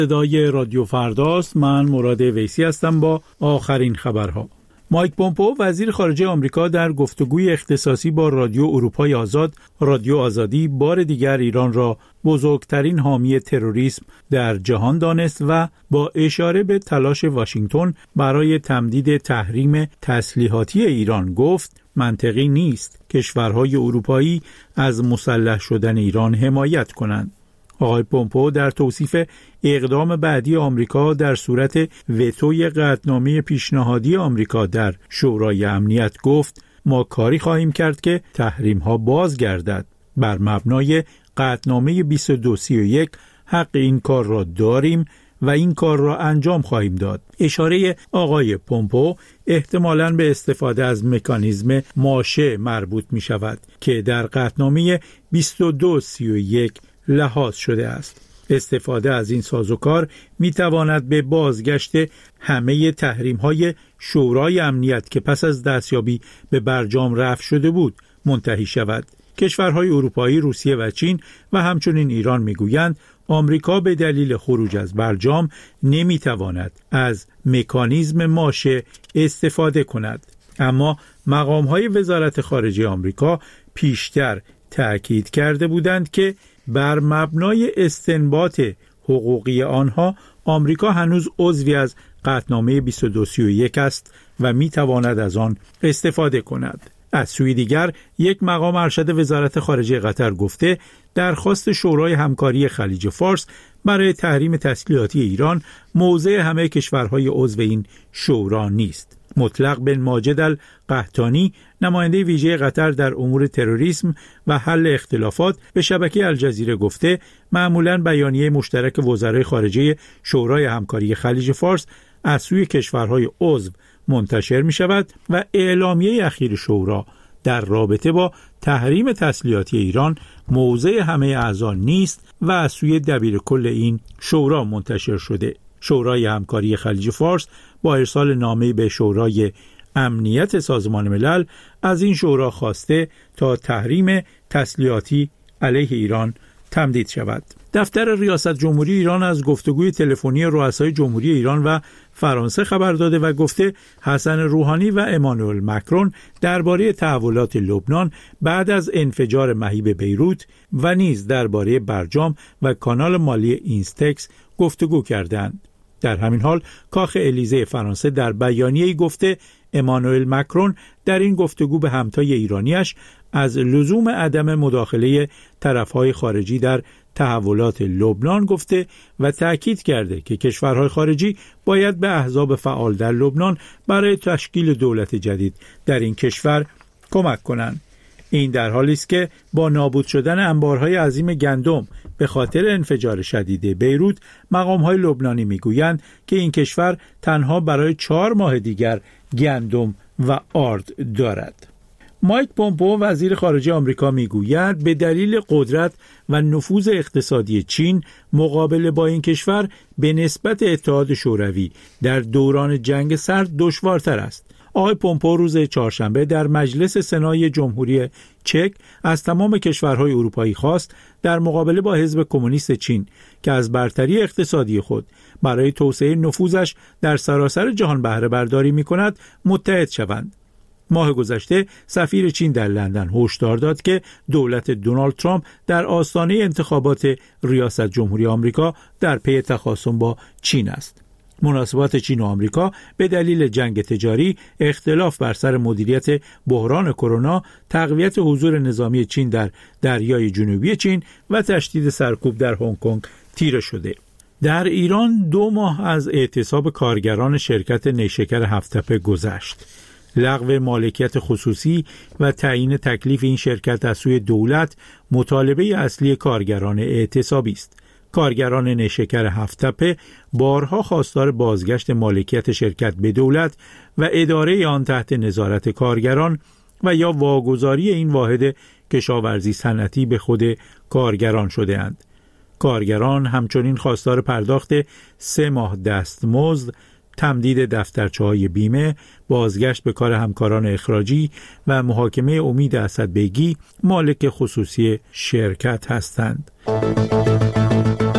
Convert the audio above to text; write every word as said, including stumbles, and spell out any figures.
صدای رادیو فرداست. من مراد ویسی هستم با آخرین خبرها. مایک پومپئو وزیر خارجه آمریکا در گفتگوی اختصاصی با رادیو اروپای آزاد، رادیو آزادی، بار دیگر ایران را بزرگترین حامی تروریسم در جهان دانست و با اشاره به تلاش واشنگتن برای تمدید تحریم تسلیحاتی ایران گفت منطقی نیست کشورهای اروپایی از مسلح شدن ایران حمایت کنند. آقای پومپئو در توصیف اقدام بعدی آمریکا در صورت وتوی قطعنامه پیشنهادی آمریکا در شورای امنیت گفت ما کاری خواهیم کرد که تحریم ها بازگردد. بر مبنای قطعنامه بیست و دو سی و یک حق این کار را داریم و این کار را انجام خواهیم داد. اشاره آقای پومپئو احتمالاً به استفاده از مکانیزم ماشه مربوط می شود که در قطعنامه بیست و دو سی و یک لحاظ شده است. استفاده از این سازوکار می تواند به بازگشت همه تحریم های شورای امنیت که پس از دستیابی به برجام رفع شده بود منتهی شود. کشورهای اروپایی، روسیه و چین و همچنین ایران می گویند آمریکا به دلیل خروج از برجام نمی تواند از مکانیزم ماشه استفاده کند. اما مقام های وزارت خارجه آمریکا پیشتر تأکید کرده بودند که بر مبنای استنباط حقوقی آنها آمریکا هنوز عضوی از قطعنامه بیست و دو سی و یک است و می تواند از آن استفاده کند. از سوی دیگر یک مقام ارشد وزارت خارجه قطر گفته درخواست شورای همکاری خلیج فارس برای تحریم تسلیحاتی ایران موضع همه کشورهای عضو این شورا نیست. مطلق بن ماجد القحطانی نماینده ویژه قطر در امور تروریسم و حل اختلافات به شبکه الجزیره گفته معمولاً بیانیه مشترک وزرای خارجه شورای همکاری خلیج فارس از سوی کشورهای عضو منتشر می شود و اعلامیه اخیر شورا در رابطه با تحریم تسلیحاتی ایران موضع همه اعضا نیست و از سوی دبیر کل این شورا منتشر شده. شورای همکاری خلیج فارس با ارسال نامه‌ای به شورای امنیت سازمان ملل از این شورا خواسته تا تحریم تسلیحاتی علیه ایران تمدید شود. دفتر ریاست جمهوری ایران از گفتگوی تلفنی رؤسای جمهوری ایران و فرانسه خبر داده و گفته حسن روحانی و امانوئل مکرون درباره تحولات لبنان بعد از انفجار مهیب بیروت و نیز درباره برجام و کانال مالی اینستکس گفتگو کردند. در همین حال کاخ الیزه فرانسه در بیانیه‌ای گفته امانوئل مکرون در این گفتگو به همتای ایرانیش از لزوم عدم مداخله طرف‌های خارجی در تحولات لبنان گفته و تأکید کرده که کشورهای خارجی باید به احزاب فعال در لبنان برای تشکیل دولت جدید در این کشور کمک کنند. این در حالی است که با نابود شدن انبارهای عظیم گندم به خاطر انفجار شدید بیروت مقام‌های لبنانی میگویند که این کشور تنها برای چهار ماه دیگر گندم و آرد دارد. مایک پومپئو وزیر خارجه آمریکا میگوید به دلیل قدرت و نفوذ اقتصادی چین مقابله با این کشور به نسبت اتحاد شوروی در دوران جنگ سرد دشوارتر است. آقای پومپئو روز چهارشنبه در مجلس سنای جمهوری چک از تمام کشورهای اروپایی خواست در مقابله با حزب کمونیست چین که از برتری اقتصادی خود برای توسعه نفوذش در سراسر جهان بهره برداری می‌کند متحد شوند. ماه گذشته سفیر چین در لندن هشدار داد که دولت دونالد ترامپ در آستانه انتخابات ریاست جمهوری آمریکا در پی تخاصم با چین است. مناسبات چین و آمریکا به دلیل جنگ تجاری، اختلاف بر سر مدیریت بحران کرونا، تقویت حضور نظامی چین در دریای جنوبی چین و تشدید سرکوب در هنگ کنگ تیره شده. در ایران دو ماه از اعتصاب کارگران شرکت نیشکر هفت‌تپه گذشت. لغو مالکیت خصوصی و تعیین تکلیف این شرکت از سوی دولت مطالبه اصلی کارگران اعتصابی است. کارگران نیشکر هفت‌تپه بارها خواستار بازگشت مالکیت شرکت به دولت و اداره آن تحت نظارت کارگران و یا واگذاری این واحد کشاورزی صنعتی به خود کارگران شده‌اند. کارگران همچنین خواستار پرداخت سه ماه دستمزد، تمدید دفترچه‌های بیمه، بازگشت به کار همکاران اخراجی و محاکمه امید اسدبیگی مالک خصوصی شرکت هستند.